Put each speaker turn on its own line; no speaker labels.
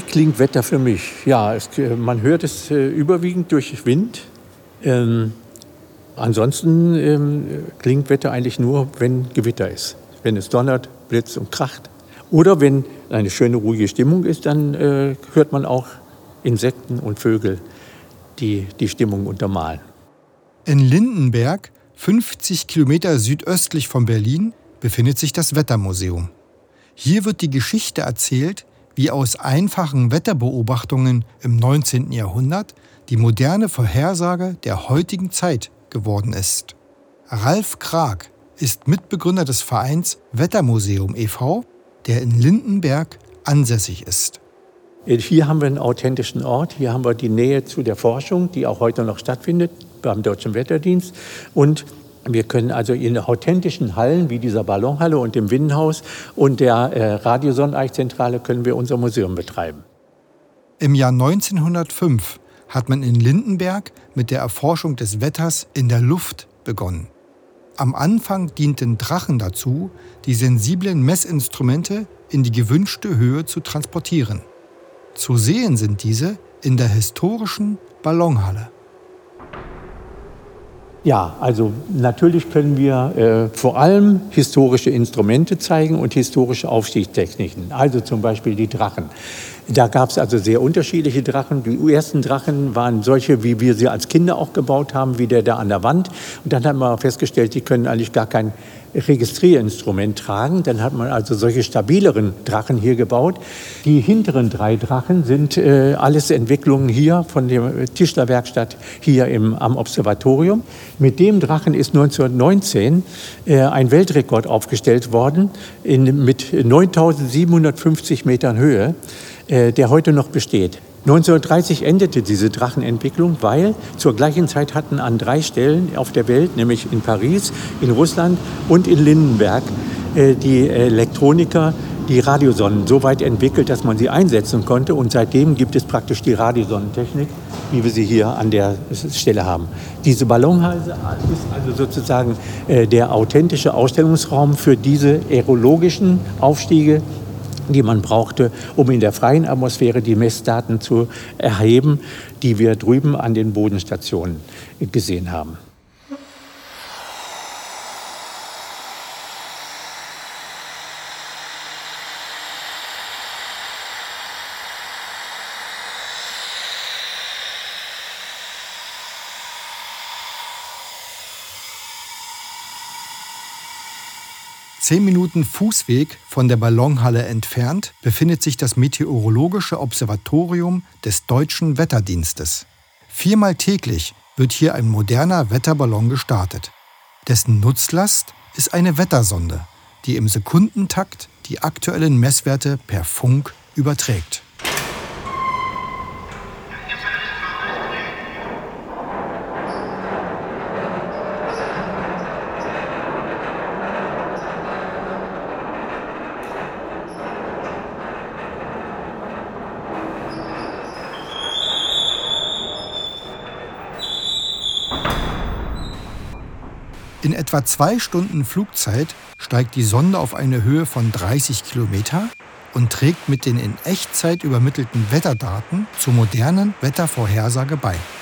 klingt Wetter für mich? Ja, man hört es überwiegend durch Wind. Ansonsten klingt Wetter eigentlich nur, wenn Gewitter ist. Wenn es donnert, blitzt und kracht. Oder wenn eine schöne, ruhige Stimmung ist, dann hört man auch Insekten und Vögel, die die Stimmung untermalen.
In Lindenberg, 50 Kilometer südöstlich von Berlin, befindet sich das Wettermuseum. Hier wird die Geschichte erzählt, wie aus einfachen Wetterbeobachtungen im 19. Jahrhundert die moderne Vorhersage der heutigen Zeit geworden ist. Ralf Krag ist Mitbegründer des Vereins Wettermuseum e.V., der in Lindenberg ansässig ist.
Hier haben wir einen authentischen Ort, hier haben wir die Nähe zu der Forschung, die auch heute noch stattfindet beim Deutschen Wetterdienst. Und wir können also in authentischen Hallen wie dieser Ballonhalle und dem Winnenhaus und der Radiosonneneichzentrale können wir unser Museum betreiben.
Im Jahr 1905 hat man in Lindenberg mit der Erforschung des Wetters in der Luft begonnen. Am Anfang dienten Drachen dazu, die sensiblen Messinstrumente in die gewünschte Höhe zu transportieren. Zu sehen sind diese in der historischen Ballonhalle.
Ja, also natürlich können wir vor allem historische Instrumente zeigen und historische Aufstiegstechniken, also zum Beispiel die Drachen. Da gab es also sehr unterschiedliche Drachen. Die ersten Drachen waren solche, wie wir sie als Kinder auch gebaut haben, wie der da an der Wand. Und dann hat man festgestellt, die können eigentlich gar kein Registrierinstrument tragen. Dann hat man also solche stabileren Drachen hier gebaut. Die hinteren 3 Drachen sind alles Entwicklungen hier von der Tischlerwerkstatt hier am Observatorium. Mit dem Drachen ist 1919 ein Weltrekord aufgestellt worden mit 9.750 Metern Höhe, der heute noch besteht. 1930 endete diese Drachenentwicklung, weil zur gleichen Zeit hatten an 3 Stellen auf der Welt, nämlich in Paris, in Russland und in Lindenberg, die Elektroniker die Radiosonnen so weit entwickelt, dass man sie einsetzen konnte. Und seitdem gibt es praktisch die Radiosonnentechnik, wie wir sie hier an der Stelle haben. Diese Ballonhalle ist also sozusagen der authentische Ausstellungsraum für diese aerologischen Aufstiege, die man brauchte, um in der freien Atmosphäre die Messdaten zu erheben, die wir drüben an den Bodenstationen gesehen haben.
Zehn Minuten Fußweg von der Ballonhalle entfernt befindet sich das Meteorologische Observatorium des Deutschen Wetterdienstes. 4-mal täglich wird hier ein moderner Wetterballon gestartet. Dessen Nutzlast ist eine Wettersonde, die im Sekundentakt die aktuellen Messwerte per Funk überträgt. In etwa 2 Stunden Flugzeit steigt die Sonde auf eine Höhe von 30 Kilometer und trägt mit den in Echtzeit übermittelten Wetterdaten zur modernen Wettervorhersage bei.